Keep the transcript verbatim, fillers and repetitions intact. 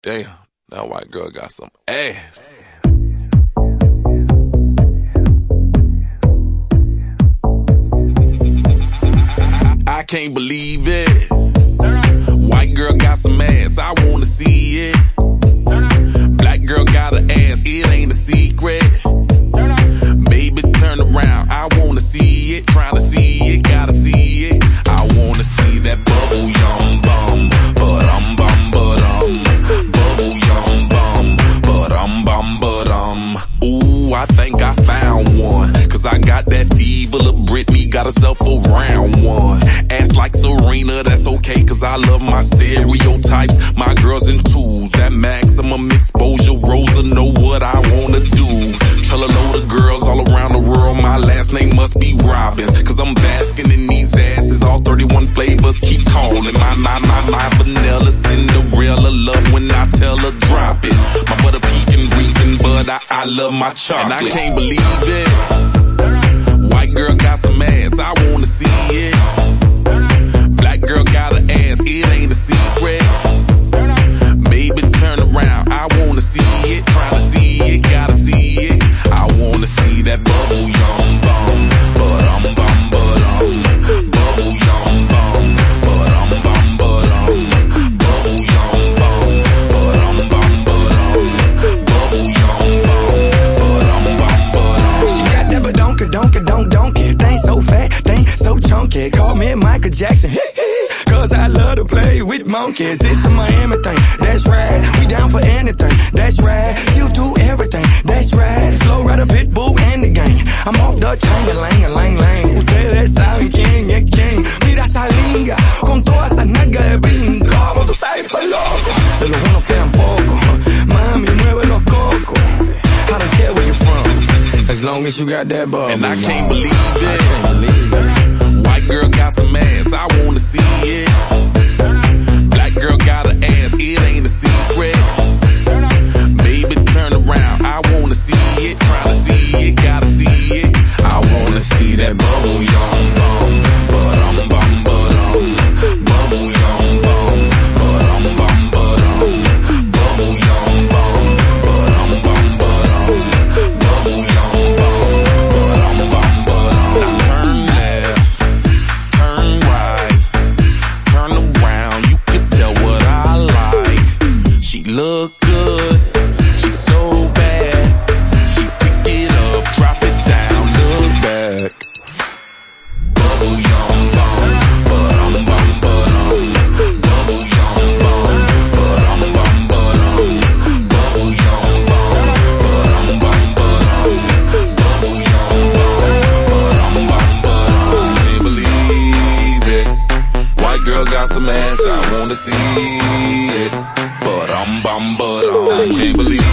Damn, that white girl got some ass. I can't believe it. White girl got some ass, I wanna see it. Black girl got an ass, it ain't a secret. Baby, turn around, I wanna see it. Trying to see it, gotta see it. I wanna see that bubble yum bum, but um bum but um, bubble yum bum, but um bum but um. Ooh, I think I found one, cause I got that diva of Britney, got herself a round one. Ass like Serena, that's okay, cause I love my stereotypes. My girls in twos, that maximum exposure. Rosa know what I wanna do. Tell a load of girls all around the world my last name must be Robbins, cause I'm basking in these asses. All thirty-one flavors keep calling. My, my, my, my vanilla Cinderella love when I tell her drop it. My butter peeking, reeking, but I, I love my chocolate. And I can't believe it. White girl got some ass, I wanna see it. Black girl got an ass, it ain't a secret. Baby, turn around, I wanna see it. Trying to see it, gotta see it. I wanna see that bubble yum bum, but um bum but um, bubble yum bum, but um bum but um, bubble yum bum, but um bum but um, bubble yum bum, but um bum but um. She got that badonka donka donk donkey, thing so fat, thing so chunky. Call me Michael Jackson, cause I love to play with monkeys. It's a Miami thing, that's right. We down for anything, that's right. You do everything, that's right. Flow Rider, Pitbull, and the gang. I'm off the chain, a lang, a lang, lang. Ustedes saben quién es quién. Mira esa linga, con todas esas nalgas de brinco. Como tú sabes, estoy loco. De los buenos quedan pocos. Mami, mueve los cocos. I don't care where you're from, as long as you got that bubble. And I can't believe it. I can't believe it. White girl got some ass, I wanna see it. Black girl got an ass, it ain't a secret. Baby, turn around, I wanna see it. Trying to see it, gotta see it. I wanna see that bubble yum bum, but um bum but um, bubble yum bum, but um bum but um, bubble yum bum, but um bum but um, bubble yum bum, but um bum but um. Now turn left, turn right, turn around, you can tell what I like. She look good, she's so bad. She pick it up, drop it down, look back. Bubble yum bum, but um bum but um, bubble yum bum, but um bum but um, bubble yum bum, but um bum but um, bubble yum bum, but um bum but um. Can't believe it. White girl got some ass, I wanna see it. But um bum but um, can't believe